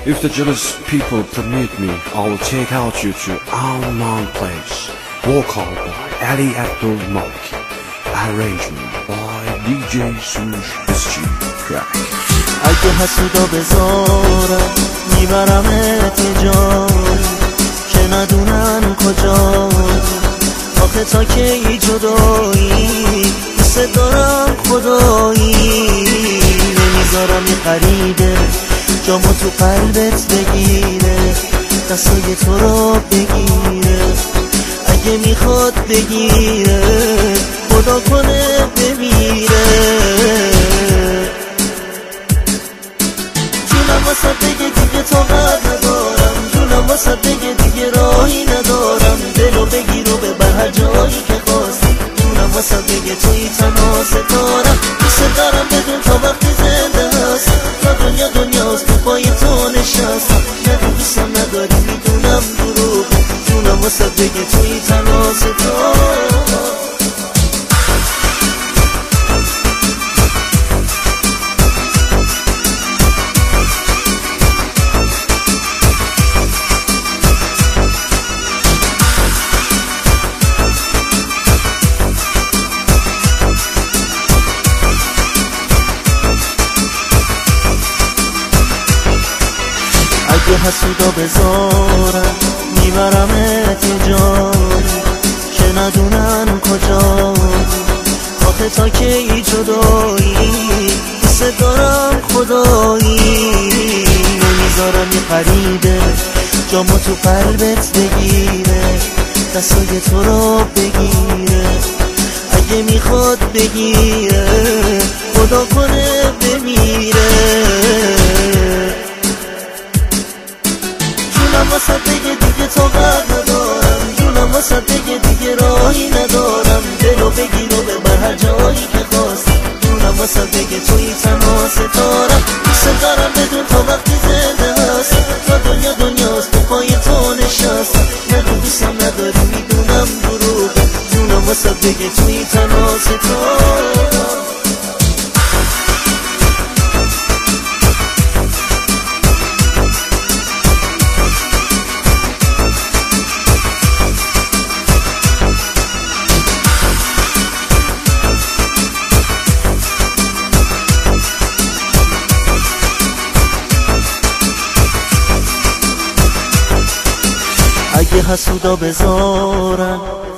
If the jealous people permit me, I will take out you to Unknown Place. Walk On by Ali Abdul Malik. Arrangement by DJ Sush SG Crack. اگه حسودا بذارم میبرمت یه جایی که ندونن کجایی، آخه تا کی جدایی دوست دارم خدایی، نمیذارم یه غریبه جامو تو قلبت بگیره، دستای تو رو بگیره، اگه میخواد بگیره خدا کنه بمیره. جونم واسه بگه دیگه طاقت ندارم، جونم واسه بگه دیگه راهی ندارم، دلو بگیر و ببر هر جایی که خواستی، جونم واسه بگه توی تنها ستارم، دوست دارم بدون تا وقتی زنده هستم، تا دنیا دنیاست تو پای تو نشستم، نگو دوستم نداری میدونم دروغه، جونم واسه بگه توی تنها ستارم. اگه حسودا بذارم میبرمت یه جایی که ندونن کجایی، آخه تا کی جدایی دوست دارم خدایی، نمیذارم یه غریبه جامو تو قلبت بگیره، دستای تو رو بگیره، اگه میخواد بگیره خدا کنه بمیره. جونم واسه بگه دیگه طاقت ندارم، جونم واسه بگه دیگه راهی ندارم، دلو بگیر و ببر هر جایی که خواستی، جونم واسه بگه توی تنها ستارم، دوست دارم بدون تا وقتی زنده هستم، تا دنیا دنیاست تو پای تو نشستم، نگو دوستم نداری میدونم دروغه، جونم واسه بگه توی تنها ستارم. اگه حسودا بذارن